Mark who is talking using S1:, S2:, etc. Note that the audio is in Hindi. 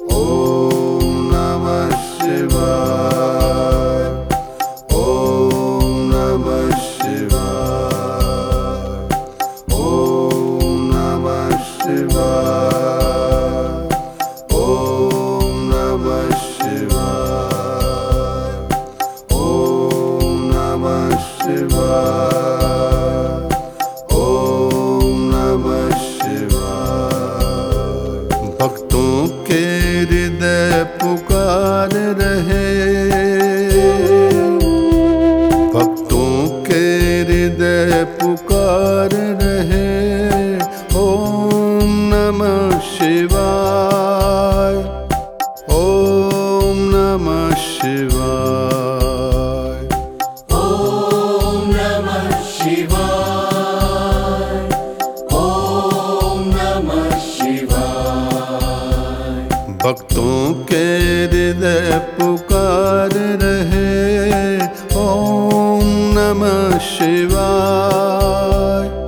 S1: ओम नमः शिवाय। ओम नमः शिवाय। ओम नमः शिवाय। ओम नमः शिवाय। ओम नमः शिवाय। ओम नमः शिवाय। भक्तों के हृदय पुकार रहे, भक्तों के हृदय पुकार रहे। ओम नमः शिवाय। ओम नमः शिवाय।
S2: ओम नमः शिवाय। ओम नमः शिवाय।
S1: भक्तों के हृदय पुकार रहे। ओम नमः शिवाय।